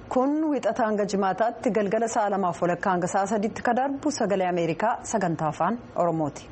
Kun wixata hanga jimaataatti galgala sa'a 2:00 hanga sa'a 3tti ka darbu sagalee Ameerikaa sagantaa afaan Oromooti.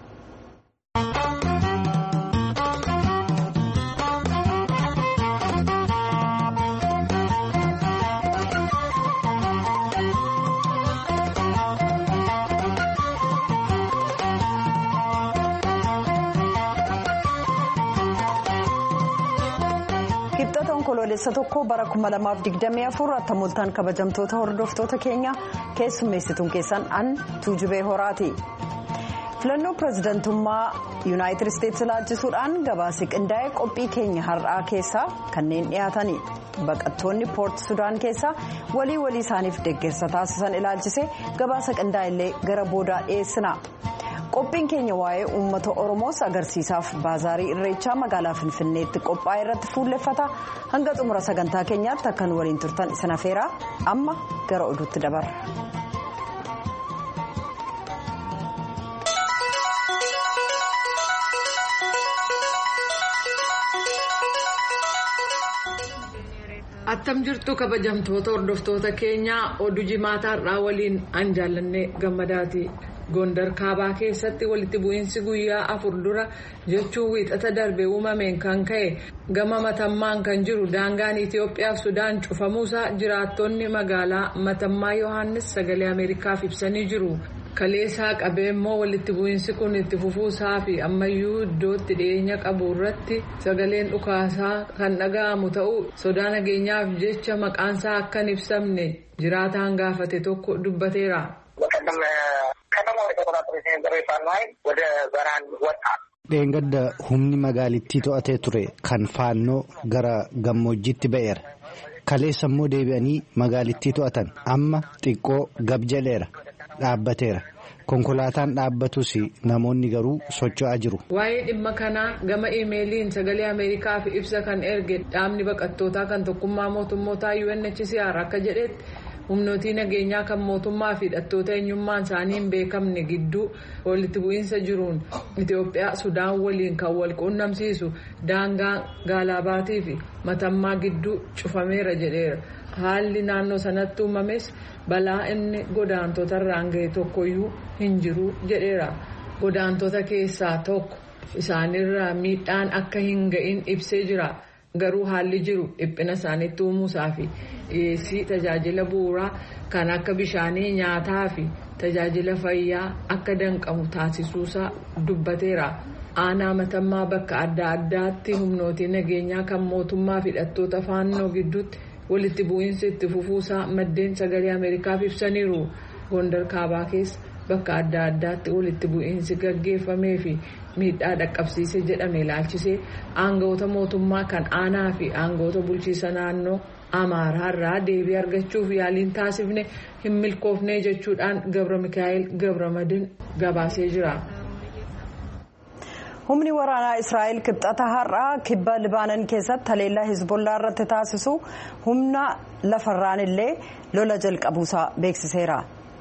Onkoloolessa tokko bara 2024 attamoltaan kabajamtoota hordoftoota keenya keessummeessituun keessan an Tuujubee Horaati. Filannoo pirezidantummaa Yuunaayitid Isteetsi ilaalchisuudhaan gabaasa qindaa'ee qophii keenya har'aa keessaa kanneen dhiyaatanii baqattoonni poort Sudaan keessaa walii isaaniif deeggarsa taasisan ilaalchisee gabaasa qindaa'ellee gara boodaa dhiyeessina. Qophiin keenya waa'ee uummata Oromoos agarsiisaaf baazaarii irreechaa magaalaa Finfinneetti qophaa'e irratti fuulleffata. Hanga xumura sagantaa keenyaatti akka nu waliin turtan isin afeeraa amma gara oduutti dabarra. Attam jirtu kabajamtoota hordoftoota keenyaa oduu jimaataarraa waliin an jaallannee gammadaati. Gondar kaabaa keessatti walitti bu'iinsi guyyaa 4 dura jechuun wiixata darbe uumameen kan ka'e gama matammaan kan jiru daangaan Itoophiyaa fi Sudaan cufamuusaa jiraattonni magaalaa Matammaa Yohaannis sagalee Ameerikaaf ibsanii jiru. Kaleessaa qabee immoo walitti bu'iinsi kun itti fufuusaa fi ammayyuu iddootti dhiyeenya qabu irratti sagaleen dhukaasaa kan dhaga'amu ta'uu sodaa nageenyaaf jecha maqaansaa akka hin ibsamne jiraataan gaafate tokko dubbateera. Dheengadda humni magaalittii to'atee ture kan faannoo gara gammoojjiitti ba'eera. Kaleessa immoo deebi'anii magaalittii to'atan amma xiqqoo gab jedheera dhaabbateera. Konkolaataan dhaabbatus namoonni garuu socho'aa jiru. Waa'ee dhimma kanaa gama iimeeliin sagalee Ameerikaaf ibsa kan erge dhaabni baqattootaa kan tokkummaa mootummootaa UNHCR akka jedhetti humnootii nageenyaa kan mootummaa fi hidhattoota eenyummaan isaanii hin beekamne gidduu walitti bu'iinsa jiruun Itoophiyaa Sudaan waliin kan wal quunnamsiisu daangaa Gaalabaatii fi Matammaa gidduu cufameera jedheera. Haalli naannoo sanatti uumames balaa inni godaantota irraan ga'e tokkoyyuu hin jiru jedheera. Godaantota keessaa tokko isaanirraa miidhaan akka hin ga'in ibsee jira. Garuu haalli jiru dhiphina isaaniitti uumuusaa fi dhiyeessii tajaajila bu'uuraa kan akka bishaanii nyaataa fi tajaajila fayyaa akka danqamu taasisuusaa dubbateera. Aanaa Matammaa bakka adda addaatti humnootii nageenyaa kan mootummaa fi hidhattoota faannoo gidduutti walitti bu'iinsi itti fufuusaa maddeen sagalee Ameerikaaf ibsaniiru. Gondar kaabaa keessa bakka adda addaatti walitti bu'iinsi gaggeeffamee fi miidhaa dhaqqabsiise jedhame ilaalchisee aangawoota mootummaa kan aanaa fi aangawoota bulchiisa naannoo Amaaraa irraa deebii argachuuf yaaliin taasifne hin milkoofne jechuudhaan Gabra Mikaa'el Gabramadin gabaasee jira. Humni waraanaa Israa'el kibxata har'aa kibba Libaanan keessatti haleellaa Hizbollaa irratti taasisu humna lafarraan illee lola jalqabuusaa beeksiseera.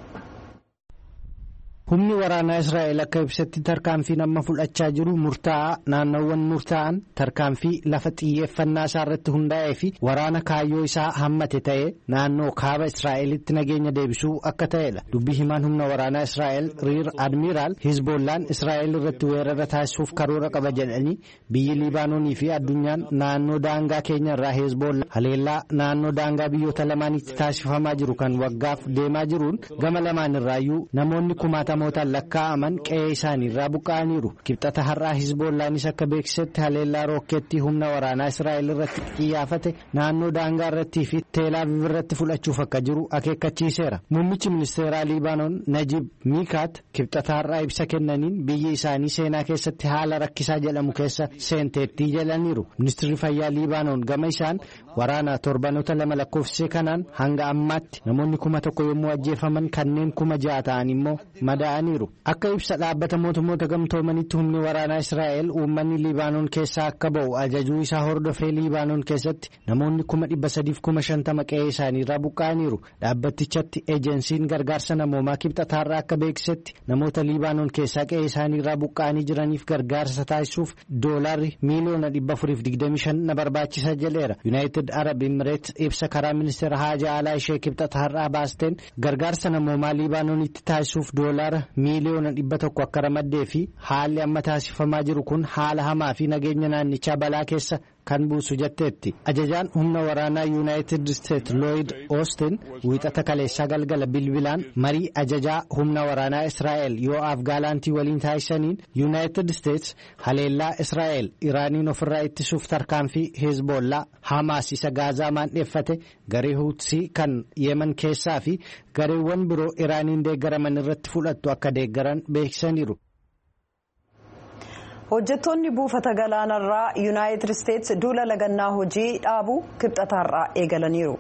Humni waraanaa Israa'el akka ibsetti tarkaanfiin amma fudhachaa jiru murtaa'aa naannoowwan murtaa'an tarkaanfii lafa xiyyeeffannaa isaa irratti hundaa'ee fi waraana kaayyoo isaa hammate ta'ee naannoo kaaba Israa'elitti nageenya deebisuu akka ta'edha. Dubbii himaan humna waraanaa Israa'el Riir Admiraal Hizbollaan Israa'el irratti weerara taasisuuf karoora qaba jedhanii biyyi Libaanoonii fi addunyaan naannoo daangaa keenya irraa Hizbollaa haleellaa naannoo daangaa biyyoota lamaanitti taasifamaa jiru kan waggaaf deemaa jiruun gama lamaan irraayyuu namoonni kumaatamootaan lakkaa'aman qe'ee isaanii irraa buqqa'aniiru. Kibxata har'aa Hizbollaanis akka beeksisetti haleellaa rookeettii humna waraanaa Israa'el irratti xiyyaafate naannoo daangaa irrattii fi Teelaaviv irratti fudhachuuf akka jiru akeekkachiiseera. Muummichi ministeeraa Libaanoon Najib Miikaat kibxata har'aa ibsa kennaniin biyyi isaanii seenaa keessatti haala rakkisaa jedhamu keessa seenteettii jedhaniiru. Ministeerri fayyaa Libaanoon gama isaan waraana torbanoota 2 lakkoofsise kanaan hanga ammaatti namoonni 1,000 yommuu ajjeefaman kanneen 6,000 ta'an immoo madaa'aniiru. Akka ibsa dhaabbata mootummoota gamtoomanitti humni waraanaa Israa'el uummanni Libaanoon keessaa akka ba'u ajajuu isaa hordofee Libaanoon keessatti namoonni 350,000 qe'ee isaanii irraa buqqa'aniiru. Dhaabbatichatti eejensiin gargaarsa namoomaa kibxata har'aa akka beeksisetti namoota Libaanoon keessaa qe'ee isaanii irraa buqqa'anii jiraniif gargaarsa taasisuuf $425 na barbaachisa jedheera. Yuunaayitid Yuunaayitid Arab Imireet ibsa karaa ministeera haajaa alaa ishee kibxata har'aa baasteen gargaarsa namoomaa Libaanoonitti taasisuuf doolaara miiliyoona 100 akka ramaddee fi haalli amma taasifamaa jiru kun haala hamaa fi nageenya naannichaa balaa keessa kan buusu jetteetti. Ajajaan humna waraanaa Yuunaayitid Isteet Looyid Oostin wiixata kaleessaa galgala bilbilaan marii ajajaa humna waraanaa Israa'el Yoo'aaf Gaalaantii waliin taasisaniin Yuunaayitid Isteets haleellaa Israa'el Iraaniin ofirraa ittisuuf tarkaanfii Hezbollaa Hamaas isa Gaazaa maandheeffate garee Huutsii kan Yemen keessaa fi gareewwan biroo Iraaniin deeggaraman irratti fudhattu akka deeggaran beeksisaniiru. Hojjettoonni buufata galaanarraa Yuunaayitid Isteets duula lagannaa hojii dhaabuu kibxataarraa eegalaniiru.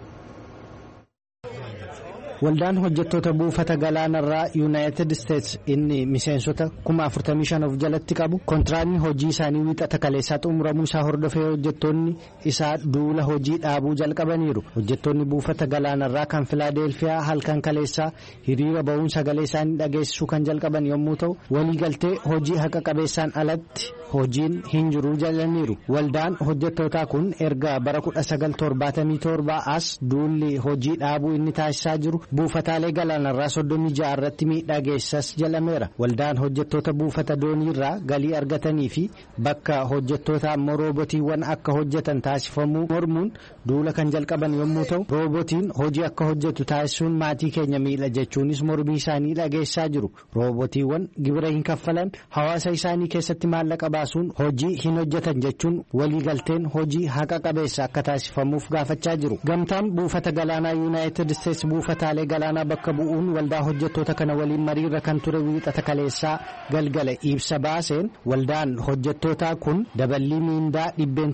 Waldaan hojjettoota buufata galaanarraa Yuunaayitid Isteets inni miseensota 45,000 of jalatti qabu kontiraanni hojii isaanii wiixata kaleessaa xumuramuu isaa hordofee hojjettoonni isaa duula hojii dhaabuu jalqabaniiru. Hojjettoonni buufata galaanarraa kan Filaadelfiyaa halkan kaleessaa hiriira ba'uun sagalee isaanii dhageessisuu kan jalqaban yommuu ta'u waliigaltee hojii haqa qabeessaan alatti hojiin hin jiru jedhaniiru. Waldaan hojjettootaa kun erga bara 1977 as duulli hojii dhaabuu inni taasisaa jiru buufataalee galaanarraa 36 irratti miidhaa geessas jedhameera. Waldaan hojjettoota buufata dooniirraa galii argatanii fi bakka hojjettoota ammoo roobotiiwwan akka hojjetan taasifamuu mormuun duula kan jalqaban yommuu ta'u roobotiin hojii akka hojjetu taasisuun maatii keenya miidha jechuunis mormii isaanii dhageessaa jiru. Roobotiiwwan gibira hin kaffalan hawaasa isaanii keessatti maallaqa baasuun hojii hin hojjetan jechuun waliigalteen hojii haqa qabeessa akka taasifamuuf gaafachaa jiru. Gamtaan buufata galaanaa Yuunaayitid Isteets buufataalee galaanaa bakka bu'uun waldaa hojjettoota kana waliin mariirra kan ture wiixata kaleessaa galgala ibsa baaseen waldaan hojjettootaa kun daballii miindaa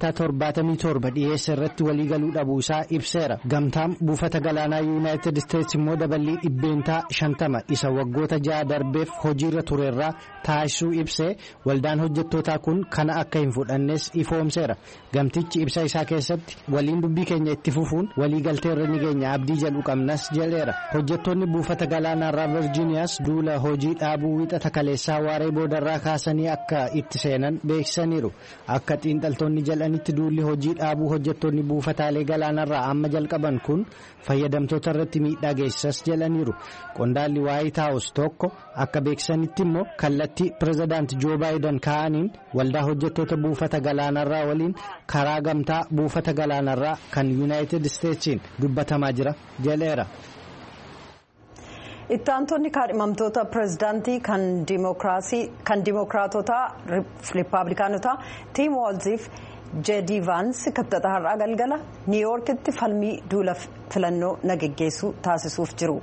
77 dhiyeessa irratti waliigaluu dhabuu isaa ibseera. Gamtaan buufata galaanaa Yuunaayitid Isteets immoo daballii 50 isa waggoota 6 darbeef hojiirra turerraa taasisuu ibsee waldaan hojjettootaa kun kana akka hin fudhannes ifoomseera. Gamtichi ibsa isaa keessatti waliin dubbii keenya itti fufuun waliigalteerra ni geenya abdii jedhu qabnas jedheera. Hojjettoonni buufata galaanaarraa Virgiiniyaas duula hojii dhaabuu wiixata kaleessaa waaree boodarraa kaasanii akka itti seenan beeksisaniiru. Akka xiinxaltoonni jedhanitti duulli hojii dhaabuu hojjettoonni buufataalee galaanarraa amma jalqaban kun fayyadamtoota irratti miidhaa geessas jedhaniiru. Qondaalli Waayit Haawus tokko akka beeksisanitti immoo kallattii pirezidaanti Joo Baayiden kaa'aniin waldaa hojjettoota buufata galaanarraa waliin karaa gamtaa buufata galaanarraa kan Yuunaayitid Isteetsiin dubbatamaa jira jedheera. Itti aantonni kaadhimamtoota pirezidaantii kan dimookiraatotaa riippaabilikaanotaa Tiim Waalziif J.D. Vaans kibxata har'aa galgala Niiwuyoorkitti falmii duula filannoo nagaggeessuu taasisuuf jiru.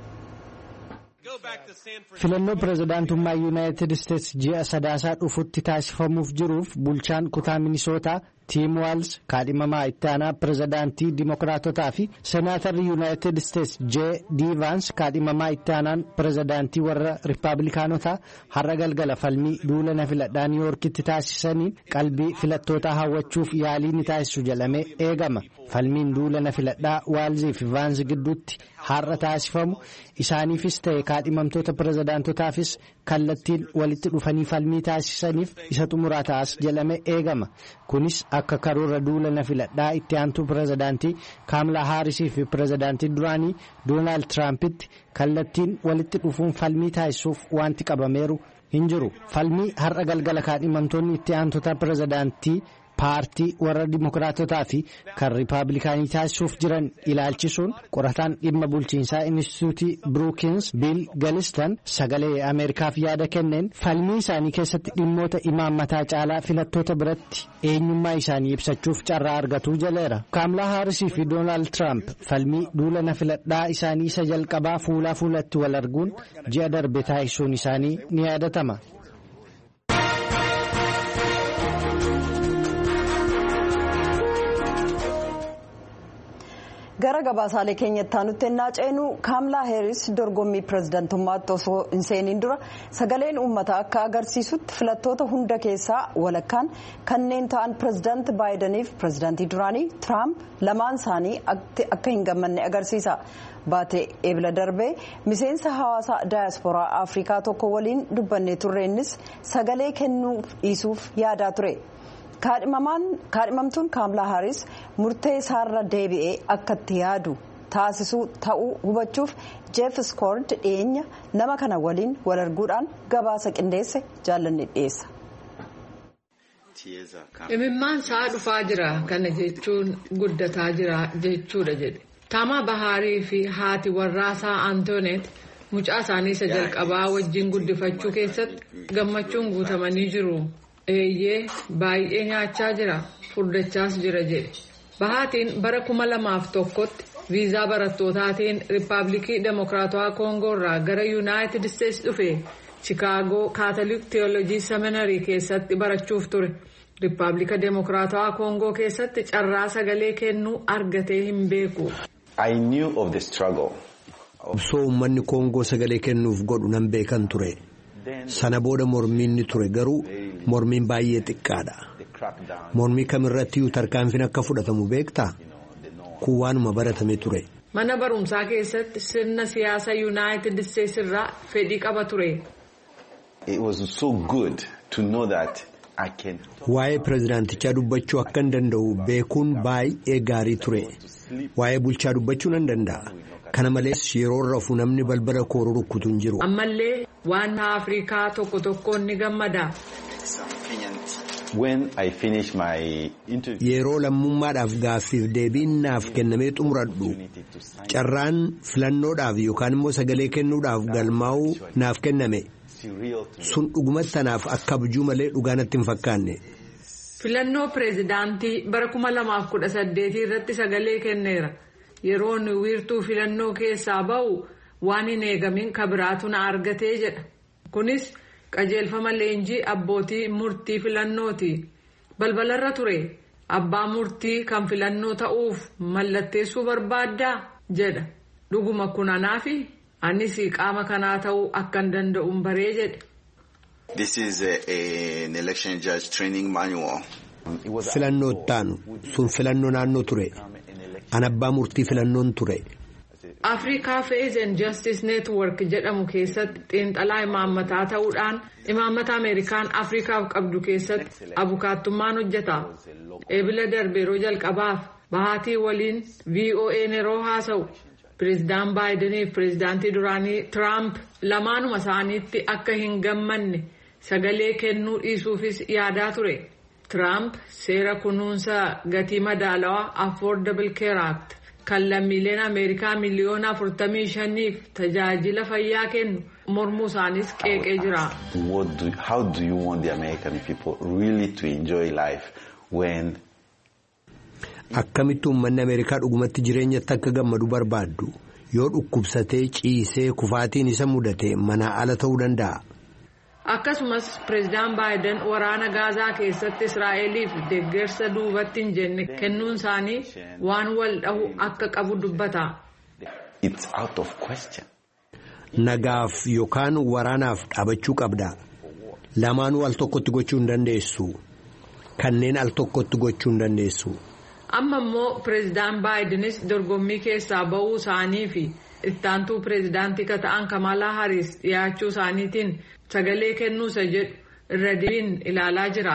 Filannoo pirezidaantummaa Yuunaayitid Isteets ji'a sadaasaa dhufutti taasifamuuf jiruuf bulchaan kutaa Minisootaa Tiim Waals kaadhimamaa itti aanaa pirezidaantii dimookiraatotaa fi senaatarri Yuunaayitid Isteets J.D. Vaans kaadhimamaa itti aanaan pirezidaantii warra riippaabilikaanotaa har'a galgala falmii duula na filadhaa Niiwuyoorkitti taasisaniin qalbii filattootaa hawwachuuf yaalii ni taasisu jedhamee eegama. Falmiin duula na filadhaa Waalzii fi Vaans gidduutti har'a taasifamu isaaniifis ta'e kaadhimamtoota pirezidaantotaafis kallattiin walitti dhufanii falmii taasisaniif isa xumuraa ta'as jedhamee eegama. Kunis akka karoora duula na filadhaa itti aantuu pirezidaantii Kaamilaa Haarisii fi pirezidaantii duraanii Doonaald Tiraampiti kallattiin walitti dhufuun falmii taasisuuf wanti qabameeru hin jiru. Falmii har'a galgala kaadhimamtoonni itti aantota pirezidaantii paartii warra dimookiraatotaa fi kan riippaabilikaanii taasisuuf jiran ilaalchisuun qorataan dhimma bulchiinsaa Inistituutii Brookings Biil Galistan sagalee Ameerikaaf yaada kenneen falmii isaanii keessatti dhimmoota imaammataa caalaa filattoota biratti eenyummaa isaanii ibsachuuf carraa argatu jedheera. Kaamilaa Haarisii fi Doonaald Tiraamp falmii duula na filadhaa isaanii isa jalqabaa fuulaa fuulatti wal arguun ji'a darbe taasisuun isaanii ni yaadatama. Gara gabaasaalee keenyatti aanutti ennaa ceenu Kaamilaa Heeris dorgommii pirezidaantummaatti osoo hin seeniin dura sagaleen uummataa akka agarsiisutti filattoota hunda keessaa walakkaan kanneen ta'an pirezidaanti Baayidaniif pirezidaantii duraanii Tiraamp lamaan isaanii akka hin gammanne agarsiisa. Baatee eebila darbee miseensa hawaasa daayasporaa Afrikaa tokko waliin dubbannee turre innis sagalee kennuu dhiisuuf yaadaa ture. kaadhimamtuun kaamlaa haaris murtee isaarra deebi'ee akka itti yaadu taasisuu ta'uu hubachuuf jeef iskoord dhiyeenya nama kana waliin wal arguudhaan gabaasa qindeesse jaallanni dhiyeessa. Imimmaan isaa dhufaa jira kana jechuun guddataa jira jechuudha jedhe. Taamaa Bahaarii fi haati warraasaa Antoonet mucaa isaanii isa jalqabaa wajjin guddifachuu keessatti gammachuun guutamanii jiru. Eeyyee baay'ee nyaachaa jira furdachaas jira jedhe. Bahaatiin bara 2001tti viizaa barattootaan Riippaabilikii Demokiraatawaa Koongoo irraa gara Yuunaayitid Isteetsi dhufe Chikaagoo Kaatoliik Teewooloojii Seminarii keessatti barachuuf ture. Riippaabilika Demokiraatawaa Koongoo keessatti carraa sagalee kennuu argatee hin beeku. I knew of the struggle. Obsoo uummanni Koongoo sagalee kennuuf godhu nan beekan ture. Sana booda mormiin ni ture garuu mormiin baay'ee xiqqaadha. Mormii kamirrattiyyuu tarkaanfiin akka fudhatamu beektaa? Kun waanuma baratame ture. Mana barumsaa keessatti sirna siyaasa Yuunaayitid Isteetsi irraa fedhii qaba ture. It was so good to know that I can. Waa'ee pirezidaantichaa dubbachuu akkan danda'u beekuun baay'ee gaarii ture. Waa'ee bulchaa dubbachuu nan danda'a. Kana malees yeroo rafuu namni balbala kooruu rukkutu hin jiru. Ammallee waan Afrikaa tokkoon ni gammada. When I finish my interview. Yeroo lammummaadhaaf gaaffiif deebiin naaf kennamee xumuradhu carraan filannoodhaaf yookaan immoo sagalee kennuudhaaf galmaa'uu naaf kenname sun dhugumatti naaf akka abjuu malee dhugaanatti hin fakkaanne. Filannoo pireezidaantii bara 2018 irratti sagalee kenneera. Yeroon wiirtuu filannoo keessaa ba'u waan hin eegamin kabiraatu na argatee jedha. Kunis qajeelfama leenjii abbootii murtii filannooti. Balbalarra ture abbaa murtii kan filannoo ta'uuf mallatteessuu barbaaddaa jedha. Dhuguma kun anaafi anis qaama kanaa ta'uu akkan danda'uun baree jedhe. This is an election judge training manual. Filannoo taanu sun filannoo naannoo ture. An abbaa murtii filannoon ture. Africa Faith and Justice Network jedhamu keessatti xiinxalaa imaammataa ta'uudhaan imaammata Ameerikaan Afrikaaf qabdu keessatti abukaattummaan hojjeta. Eebila darbeeroo jalqabaaf bahaatii waliin VOA yeroo haasa'u pireezidaan Baayidanii fi pireezidaantii duraanii Tiraamp lamaanuma isaaniitti akka hin gammanne sagalee kennuu dhiisuufis yaadaa ture. Tiraamp seera kunuunsa gatii madaalawaa Affordable Care Act kan lammiileen Ameerikaa miliyoona 45f tajaajila fayyaa kennu mormuu isaanis qeeqee jira. How do you want the American people really to enjoy life when? Akkamitti uummanni Ameerikaa dhugumatti jireenyatti akka gammadu barbaaddu yoo dhukkubsatee ciisee kufaatiin isa mudate manaa ala ta'uu danda'a. Akkasumas pireezidaan Baayiden waraana Gaazaa keessatti Israa'eliif deeggarsa duubatti hin jenne kennuun isaanii waan wal dhahu akka qabu dubbata. It's out of question. Nagaaf yookaan waraanaaf dhaabachuu qabda. Lamaanuu al tokkotti gochuu hin dandeessu. Kanneen al tokkotti gochuu hin dandeessu. Amma immoo pireezidaan Baayidenis dorgommii keessaa ba'uu isaanii fi ittaantuu pireezidaantii ka ta'an Kamalaa Haaris dhiyaachuu isaaniitiin sagalee kennuusa jedhu irra deebiin ilaalaa jira.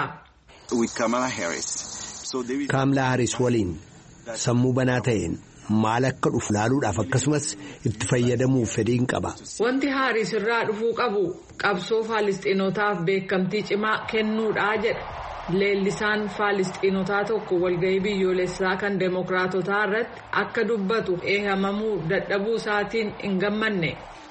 Kaamlaa Haaris waliin sammuu banaa ta'een maal akka dhufu laaluudhaaf akkasumas itti fayyadamuuf fedhiin qaba. Wanti Haaris irraa dhufuu qabu qabsoo Faalistiinotaaf beekamtii cimaa kennuudhaa jedha. Leellisaan Faalistiinotaa tokko walgahii biyyoolessaa kan Demookiraatotaa irratti akka dubbatu eehamamuu dadhabuu isaatiin hin gammanne.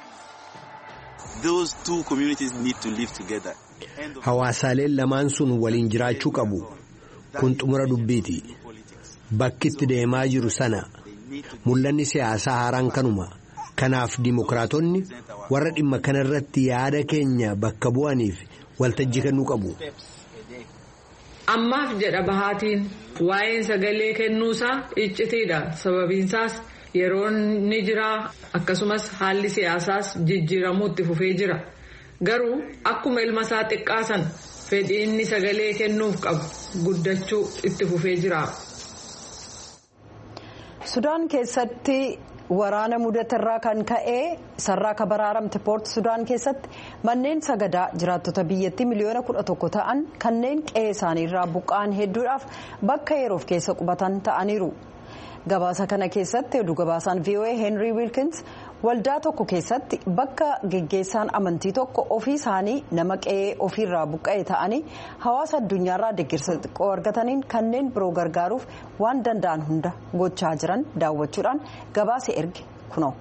Those two communities need to live together. Hawaasaaleen lamaan sun waliin jiraachuu qabu. Kun xumura dubbiiti. Bakki itti deemaa jiru sana mul'anni siyaasaa haaraan kanuma. Kanaaf Dimookiraatonni warra dhimma kanarratti yaada keenya bakka bu'aniif waltajjii kennuu qabu. Ammaaf jedha bahaatiin waa'een sagalee kennuusaa iccitiidha. Sababiinsaas yeroon ni jira akkasumas haalli siyaasaas jijjiiramuu itti fufee jira. Garuu akkuma ilma isaa xiqqaasan fedhii inni sagalee kennuuf qabu guddachuu itti fufee jira. Sudaan keessatti waraana mudaterraa kan ka'ee sarraa ka baraaramte poort sudaan keessatti manneen sagadaa jiraattota biyyattii miliyoona 11 ta'an kanneen qe'ee isaaniirraa buqqa'an hedduudhaaf bakka yeroof keessa qubatan ta'aniiru. Gabaasa kana keessatti oduu gabaasaan VOA Henry Wilkins waldaa tokko keessatti bakka geggeessaan amantii tokko ofii isaanii nama qe'ee ofiirraa buqqa'e ta'anii hawaasa addunyaarraa deeggarsa xiqqoo argataniin kanneen biroo gargaaruuf waan danda'an hunda gochaa jiran daawwachuudhaan gabaasa erge kunoo.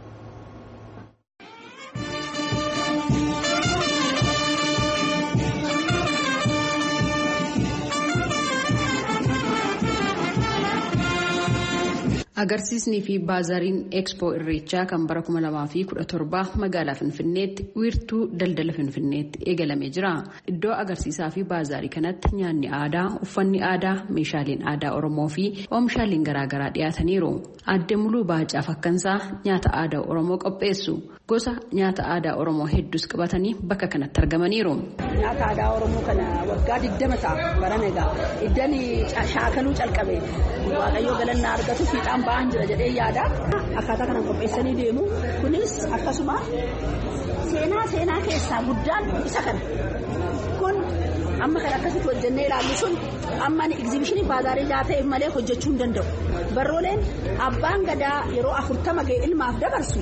Agarsiisni fi baazaariin Expo Irreechaa kan bara 2017 magaalaa Finfinneetti wiirtuu daldala Finfinneetti eegalamee jira. Iddoo agarsiisaa fi baazaarii kanatti nyaanni aadaa, uffanni aadaa, meeshaaleen aadaa Oromoo fi oomishaaleen garaagaraa dhiyaataniiru. Aadde Muluu Baacaa Fakkansaa nyaata aadaa Oromoo qopheessu. Gosa nyaata aadaa Oromoo hedduus qabatanii bakka kanatti argamaniiru. Nyaata aadaa Oromoo kana waggaa 20 ta'a barana egaa iddoon shaakaluu calqabe waaqayyo galannaa argatu fiixaan ba'an jira jedhee yaada. Akkaataa kanaan qopheessanii deemu. Kunis akkasuma seenaa keessaa guddaan isa kana. Kun amma kan akkasitti hojjennee ilaallu sun amma egzibishinii baazaarii ta'eef malee hojjechuu hin danda'u. Barrooleen abbaan gadaa yeroo 40 ga'e ilmaaf dabarsu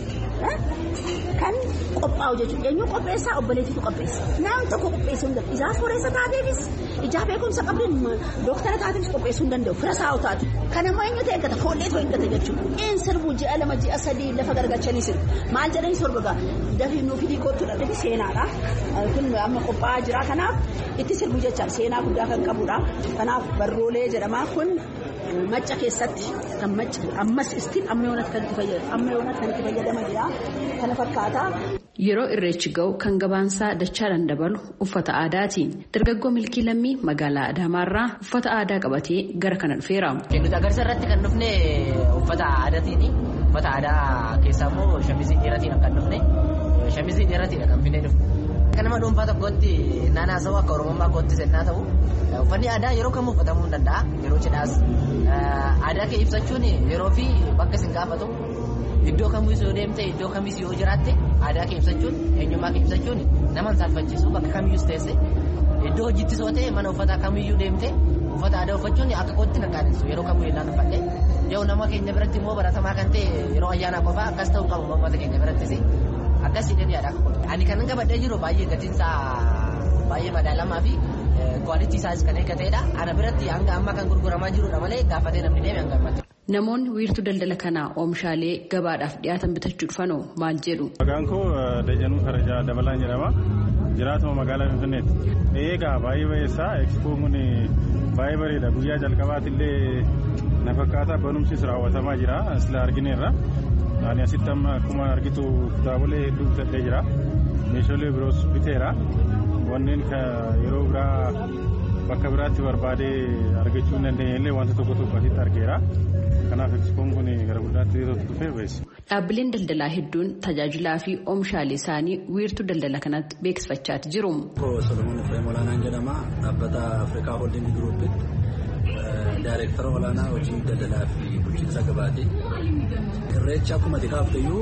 kan qophaa'u jechuudha. Eenyu qopheessaa obboleettiitu qopheessa. Namni tokko qopheessuu hin danda'u. Ijaa sooressa taateefis ijaa beekumsa qabduun dooktara taateefis qopheessuu hin danda'u. Fira saa'u taatu. Kanammoo eenyutu eeggata? Foolleetu eeggata jechuudha. Een sirbu ji'a 2 ji'a 3 lafa gargachanii sirbu. Maal jedhanii sorgogaa? Dafii nuuf hidhii koottudha. Dafi seenaadha. Kun amma qophaa'aa jira. Kanaaf itti sirbu jechaan seenaa guddaa kan qabudha. Kanaaf barroolee jedhama. Kun macca keessatti kan macca ammas istiin amma yoonatti kan itti fayyadama jira. Kana fakkaata. Yeroo irreechi ga'u kan gabaansaa dachaadhaan dabalu uffata aadaati. Dargaggoo Milkii Lammii magaalaa Adaamaarraa uffata aadaa qabatee gara kana dhufeera. Nuti agarsiisa irratti kan dhufne uffata aadaatiini. Uffata aadaa keessaa immoo shamizii dheeraatiin kan dhufne. Shamizii dheeraatiidha kan finnee dhufne. Akka nama dhuunfaa tokkotti naannaa sa'u akka Oromummaa kootti sennaa ta'u uffanni aadaa yeroo kamuu uffatamuu ni danda'a. Yeroo cidhaas aadaa kee ibsachuun yeroo fi bakka isin gaafatu. Iddoo kamiis yoo deemte iddoo kamiis yoo jiraatte aadaa kee ibsachuun eenyummaa kee ibsachuun nama saalfachiisu bakka kamiyyuu teesse iddoo hojiitti soo ta'e mana uffataa kamiyyuu deemte uffata aadaa uffachuun akka kootti naqqaanessu yeroo kamiyyuu illaan uffadhe yoo nama keenya biratti immoo baratamaa kan ta'e yeroo ayyaana qofaa akkas ta'uu qabu uummata keenya birattis akkas hidhanii yaada ani kan qabadhee jiru baay'ee gatiinsaa baay'ee madaalamaa fi kwaalitii isaas kan eeggateedha ana biratti hanga amma kan gurguramaa jirudha malee gaafatee namni deeme hanga ammatti. Namoonni wiirtuu daldala kanaa oomishaalee gabaadhaaf dhiyaatan bitachuu dhufanoo maal jedhu. Maqaan koo Dajanuu Karajaa Dabalaan jedhama. Jiraatuma magaalaa Finfinneetti. Eegaa baay'ee baay'eessaa Expoon kun baay'ee bareeda. Guyyaa jalqabaatillee na fakkaata barumsis raawwatamaa jira. Sila argineerra. Ani asitti amma akkuma argitu kitaabolee hedduu bitadhee jira. Meeshaalee biroos biteera. Wanneen yeroo biraa bakka biraatti barbaadee argachuu hin dandeenye illee wanta tokko asitti argeera. Kanaaf Expoon kun gara guddaatti dhufee beessa. Dhaabbileen daldalaa hedduun tajaajilaa fi oomishaalee isaanii wiirtuu daldala kanatti beeksifachaa jiru. Solomoon Efreem Olaanaan jedhama. Dhaabbata Afrikaa Holding Groupitti daayireektara olaanaa hojii daldalaa fi bulchiinsa gabaati. Irreecha akkuma kaafteyyuu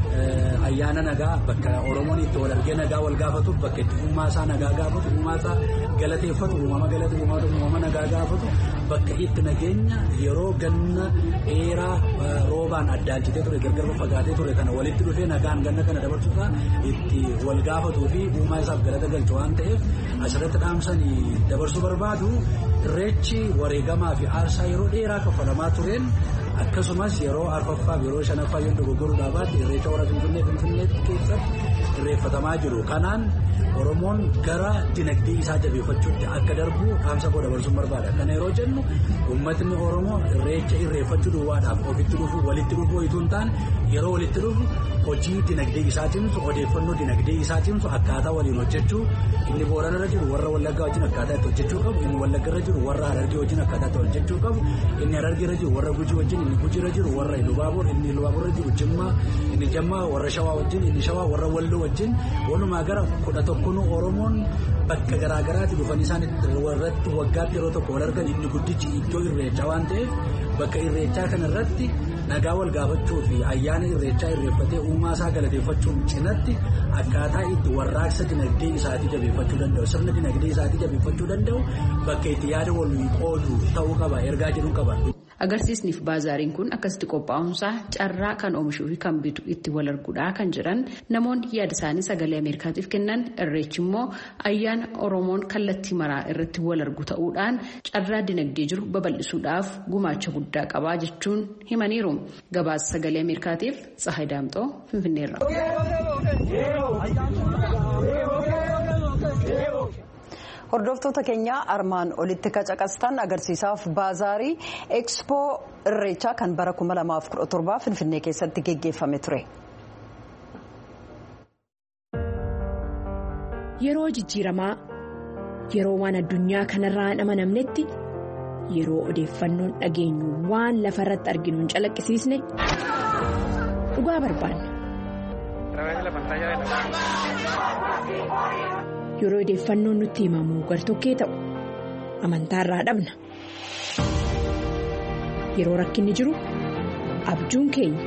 ayyaana nagaa bakka Oromoon itti wal argee nagaa wal gaafatu bakka itti uumaa isaa nagaa gaafatu uumaa isaa galateeffatu uumama nagaa gaafatu bakka itti nageenya yeroo ganna dheeraa roobaan addaalchitee ture gargar fagaatee ture kana walitti dhufee nagaan ganna kana dabarsuusaa itti wal gaafatuu fi uumaa isaaf galata galchu waan ta'eef asirratti dhaamsanii dabarsuu barbaadu irreechi wareegamaa fi aarsaa yeroo dheeraa kaffalamaa tureen akkasumas yeroo arfaffaaf yeroo shanaffaa yoo dogoggoruudhaa baate irreecha warra Finfinnee keessatti irreeffatamaa jiru. Kanaan Oromoon gara dinagdee isaa jabeeffachuutti akka darbu dhaamsa koo dabarsuun barbaada. Kana yeroo jennu uummatni Oromoo irreecha irreeffachuu duwwaadhaaf ofitti dhufu walitti dhufu itoo hin taane yeroo walitti dhufu hojii dinagdee isaa cimsu odeeffannoo dinagdee isaa cimsu akkaataa waliin hojjechuu inni Booranarra jiru warra Wallaggaa wajjin akkaataa itti hojjechuu qabu inni Wallaggarra jiru warra Harargee wajjin akkaataa itti hojjechuu qabu inni Harargeerra jiru warra Gujii wajjin inni Gujiirra jiru warra Ilubaaboor inni Ilubaaboorra jiru Jimmaa inni Jammaa warra Shawaa wajjin inni Shawaa warra Walloo wajjin walumaa gara 11 Oromoon bakka garaagaraatti dhufanii isaan irratti waggaatti yeroo tokko wal argan inni guddichi iddoo irreechaa waan ta'eef bakka irreechaa kanarratti nagaa wal gaafachuu fi ayyaana irreechaa irreeffatee uumaa isaa galateeffachuun cinatti akkaataa itti warraaqsa dinagdee isaatii jabeeffachuu danda'u sirna dinagdee isaatii jabeeffachuu danda'u bakka itti yaada wal qoodu ta'uu qaba ergaa jedhu qaba. Agarsiisniif baazaariin kun akkasitti qophaa'umsaa carraa kan oomishuu fi kan bitu itti wal arguudhaa kan jedhan namoonni yaada isaanii sagalee Ameerikaatiif kennan irreechi immoo ayyaana Oromoon kallattii maraa irratti wal argu ta'uudhaan carraa dinagdee jiru babal'isuudhaaf gumaacha guddaa qabaa jechuun himaniiru. Gabaasa sagalee Ameerikaatiif Tsahaay Daamxoo Finfinneerra. Hordoftoota keenya armaan olitti qacaqastan agarsiisaaf baazaarii Expo Irreechaa kan bara 2017 Finfinnee keessatti geggeeffame ture. Yeroo jijjiiramaa, yeroo waan addunyaa kanarraa hin amanamnetti, yeroo odeeffannoon dhageenyu waan lafarratti arginu hin calaqqisiisne dhugaa barbaanna. Yeroo odeeffannoon nutti himamu gartokkee ta'u amantaarraa dhabna. Yeroo rakkinni jiru abjuun keenya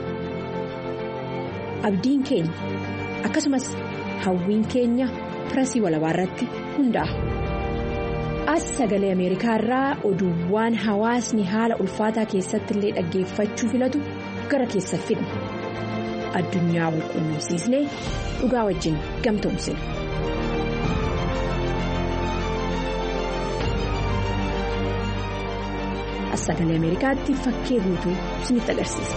akkasumas hawwiin keenya pirasii walabaarratti hundaa'a. As sagalee Ameerikaarraa oduuwwan hawaasni haala ulfaataa keessatti illee dhaggeeffachuu filatu gara keessa fidna. Addunyaa wal quunnamsiisnee dhugaa wajjin gamtoomsina. As sagalee Ameerikaatti fakkee guutuu isinitti agarsiisa.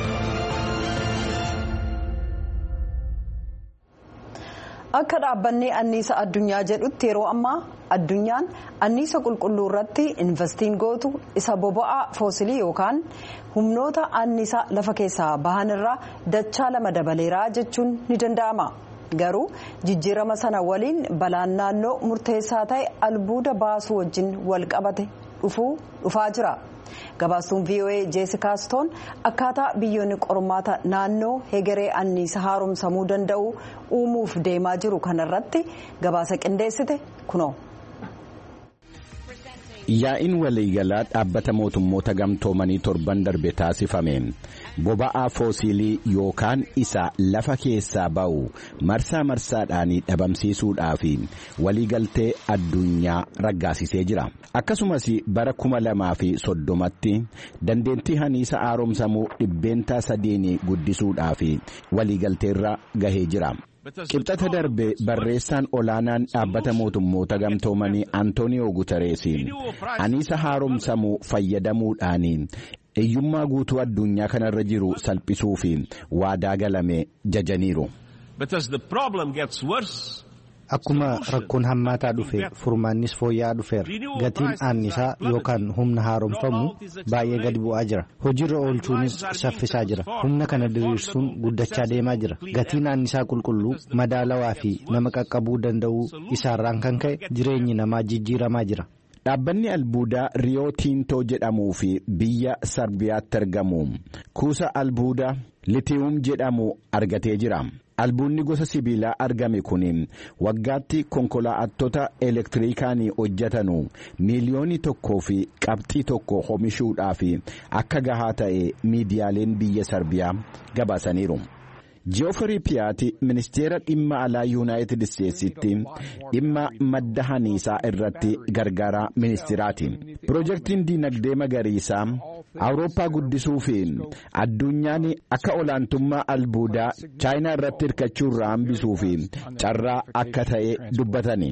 Akka dhaabbanni anniisa addunyaa jedhutti yeroo ammaa addunyaan anniisa qulqulluu irratti investiin gootu isa boba'aa foosilii yookaan humnoota anniisa lafa keessaa bahan irraa dachaa 2 dabaleeraa jechuun ni danda'ama. Garuu jijjiirama sana waliin balaan naannoo murteessaa ta'e albuuda baasuu wajjin wal qabate dhufaa jira. Gabaastuun VOA Jessica Stone akkaataa biyyoonni qormaata naannoo hegeree anniisa haaromsamuu danda'u uumuuf deemaa jiru kanarratti gabaasa qindeessite kunoo. Yaa'iin waliigalaa dhaabbata mootummoota gamtoomanii torban darbe taasifame boba'aa foosilii yookaan isa lafa keessaa ba'u marsaa marsaadhaan dhabamsiisuudhaaf waliigaltee addunyaa raggaasisee jira. Akkasumas bara 2030tti dandeettii anniisa haaromsamuu 3% guddisuudhaaf waliigalteerra gahee jira. Qibxata darbe barreessaan olaanaan dhaabbata mootummoota gamtoomanii Antooniyoo Gutereesiin anniisa haaromsamuu fayyadamuudhaan hiyyummaa guutuu addunyaa kanarra jiru salphisuuf waadaa galame jajaniiru. Akkuma rakkoon hammaataa dhufe furmaannis fooyya'aa dhufeera. Gatiin anniisaa yookaan humna haaromfamu baay'ee gadi bu'aa jira. Hojiirra oolchuunis saffisaa jira. Humna kana diriirsuun guddachaa deemaa jira. Gatiin anniisaa qulqulluu madaalawaa fi nama qaqqabuu danda'uu isaarraan kan ka'e jireenyi namaa jijjiiramaa jira. Dhaabbanni albuudaa Riyoo Tiintoo jedhamuu fi biyya Sarbiyaatti argamu kuusa albuudaa Litiyuum jedhamu argatee jira. Albuudni gosa sibiilaa argame kun waggaatti konkolaattota elektirikaan hojjetanu miliyoonii 1.1 oomishuudhaaf akka gahaa ta'e miidiyaaleen biyya Sarbiyaa gabaasaniiru. Ji'oofrii Piyaati ministeera dhimma alaa Yuunaayitid Isteetsitti dhimma madda anniisaa irratti gargaaraa ministeeraati. Piroojeektiin diinagdee magariisaa Awurooppaa guddisuu fi addunyaan akka olaantummaa albuudaa Chaayinaa irratti hirkachuurraa hambisuu fi carraa akka ta'e dubbatani.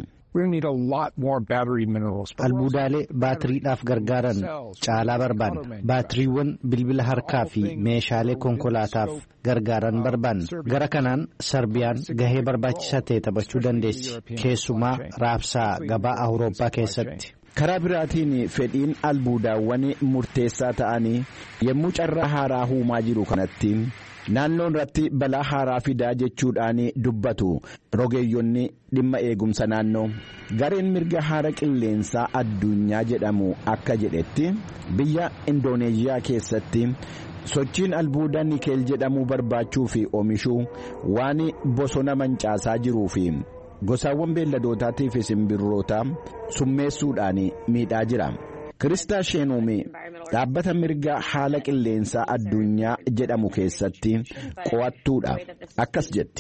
Albuudaalee baatiriidhaaf gargaaran caalaa barbaanna. Baatiriiwwan bilbila harkaa fi meeshaalee konkolaataaf gargaaran barbaanna. Gara kanaan Sarbiyaan gahee barbaachisaa ta'e taphachuu dandeessi. Keessumaa raabsaa gabaa Awurooppaa keessatti. Karaa biraatiin fedhiin albuudaawwan murteessaa ta'anii yommuu carraa haaraa uumaa jiru kanatti naannoon irratti balaa haaraa fidaa jechuudhaan dubbatu rogeeyyonni dhimma eegumsa naannoo. Gareen mirga haara qilleensaa addunyaa jedhamu akka jedhetti biyya Indooneeziyaa keessatti sochiin albuudaa nikeel jedhamu barbaachuu fi oomishuu waan bosona mancaasaa jiruu fi gosaawwan beelladootaa fi simbirroota summeessuudhaan miidhaa jira. Kiristaa Sheenuumi dhaabbata mirga haala qilleensaa addunyaa jedhamu keessatti qo'attuudha. Akkas jetti.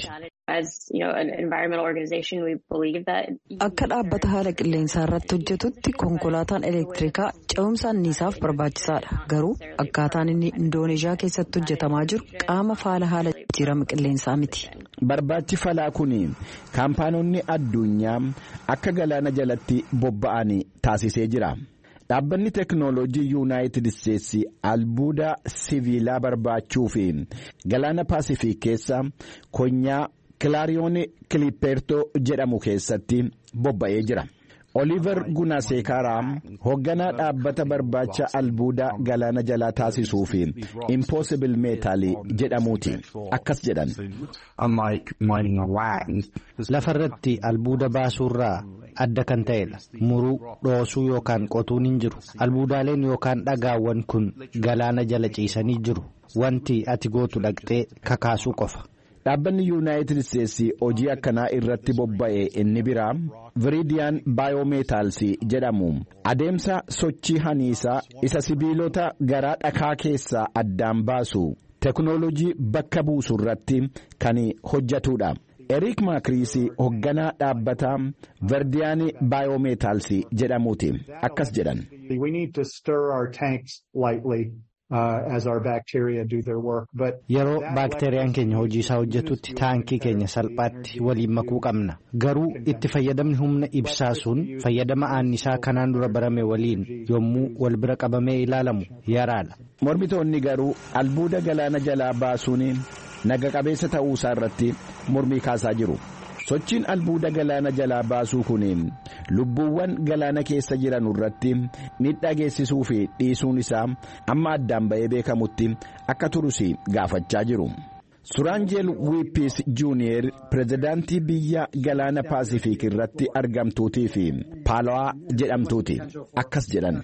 Akka dhaabbata haala qilleensaa irratti hojjetutti konkolaataan elektirikaa ce'umsa anniisaaf barbaachisaadha. Garuu akkaataan inni Indooneeshiyaa keessatti hojjetamaa jiru qaama faala haala jijjiirama qilleensaa miti. Barbaachi falaa kun kaampaanonni addunyaa akka galaana jalatti bobba'anii taasisee jira. Dhaabbanni teeknooloojii Yuunaayitid Isteetsi albuuda siviilaa barbaachuu fi galaana Paasifiik keessa konyaa Kilaariyoon Kilipertoo jedhamu keessatti bobba'ee jira. Oliver Gunaseekaraa hoogganaa dhaabbata barbaacha albuuda galaana jalaa taasisuu fi Impossible Metal jedhamuuti. Akkas jedhan. Lafarratti albuuda baasuurraa adda kan ta'edha. Muruu, dhoosuu yookaan qotuun hin jiru. Albuudaaleen yookaan dhagaawwan kun galaana jala ciisanii jiru. Wanti ati gootu dhaqxee kakaasuu qofa. Dhaabbanni Yuunaayitid Isteetsi hojii akkanaa irratti bobba'e inni biraa Viriidiyaan Baayoomeetaalsi jedhamu adeemsa sochii haniisaa isa sibiilota garaa dhakaa keessaa addaan baasu teeknooloojii bakka buusu irratti kan hojjetudha. Eriik Maakiriis hoogganaa dhaabbataa Viriidiyaan Baayoomeetaalsi jedhamuuti. Akkas jedhan. Yeroo baakteeriyaan keenya hojii isaa hojjetutti taankii keenya salphaatti waliin makuu qabna. Garuu itti fayyadamni humna ibsaa sun fayyadama anniisaa kanaan dura barame waliin yommuu wal bira qabamee ilaalamu yaraadha. Mormitoonni garuu albuuda galaana jalaa baasuun naga qabeessa ta'uusaa irratti mormii kaasaa jiru. Sochiin albuuda galaana jalaa baasuu kun lubbuuwwan galaana keessa jiran irratti miidhaa geessisuu fi dhiisuun isaa amma addaan ba'ee beekamutti akka turus gaafachaa jiru. Suraanjeel Wiippiis Juuniyer pirezidaantii biyya galaana Paasifiik irratti argamtuutii fi Paalawaa jedhamtuuti. Akkas jedhan.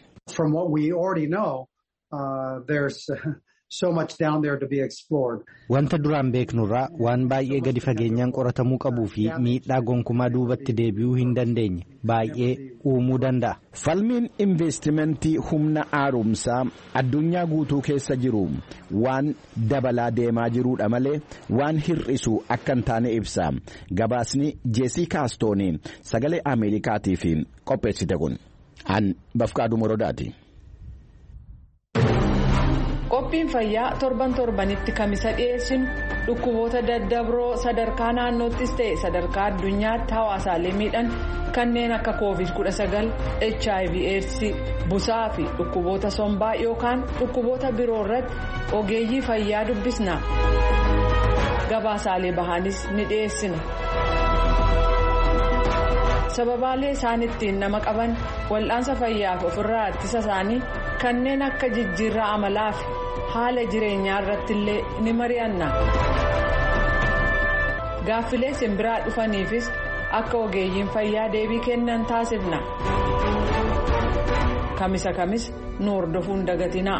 Wanta duraan beeknurraa waan baay'ee gadi fageenyaan qoratamuu qabuu fi miidhaa gonkumaa duubatti deebi'uu hin dandeenye baay'ee uumuu danda'a. Falmiin investimentii humna haaromsaa addunyaa guutuu keessa jiru waan dabalaa deemaa jiruudha malee waan hir'isu akka hin taane ibsa. Gabaasni Jeesii Kaastoon sagalee Ameerikaatiif qopheessite kun an Bafqaaduu Morodaati. Qophiin fayyaa torbanitti kamisa dhiyeessinu dhukkuboota daddabroo sadarkaa naannoottis ta'e sadarkaa addunyaatti hawaasaalee miidhan kanneen akka COVID-19, HIV/AIDS, busaa fi dhukkuboota sombaa yookaan dhukkuboota biroo irratti ogeeyyii fayyaa dubbisna. Gabaasaalee bahanis ni dhiyeessina. Sababaalee isaan ittiin nama qaban wal'aansa fayyaaf ofirraa ittisa isaanii kanneen akka jijjiirraa amalaa fi haala jireenyaa irratti illee ni mari'anna. Gaaffilee simbiraa dhufaniifis akka ogeeyyiin fayyaa deebii kennan taasifna. Kamisa kamis nu hordofuun dagatinaa.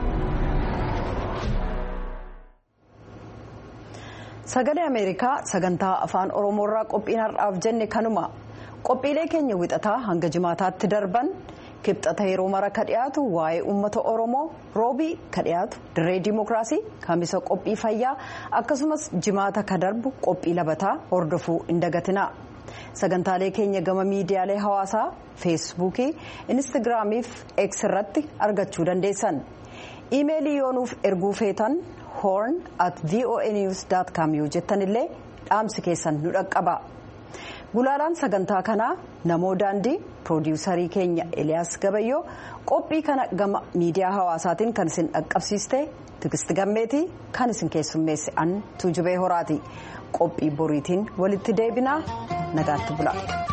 Sagalee Ameerikaa sagantaa afaan Oromoorraa qophiin har'aaf jenne kanuma. Qophiilee keenya wixataa hanga jimaataatti darban kibxata yeroo mara ka dhiyaatu waa'ee uummata Oromoo, roobii ka dhiyaatu dirree dimookiraasii, kamisa qophii fayyaa akkasumas jimaata ka darbu qophii labataa hordofuu hin dagatinaa. Sagantaalee keenya gama miidiyaalee hawaasaa feesbuukii, instaagiraamii fi X irratti argachuu dandeessan. Iimeelii yoonuuf erguu feetan horn@voanews.com yoo jettanillee dhaamsi keessan nu dhaqqaba. Gulaalaan sagantaa kanaa namoo daandii piroodiwusarii keenya Eliyaas Gabayyoo qophii kana gama miidiyaa hawaasaatiin kan isin dhaqqabsiiste Tigisti Gammeetii kan isin keessummeesse an Tuujubee Horaati. Qophii boriitiin walitti deebinaa nagaatti bula.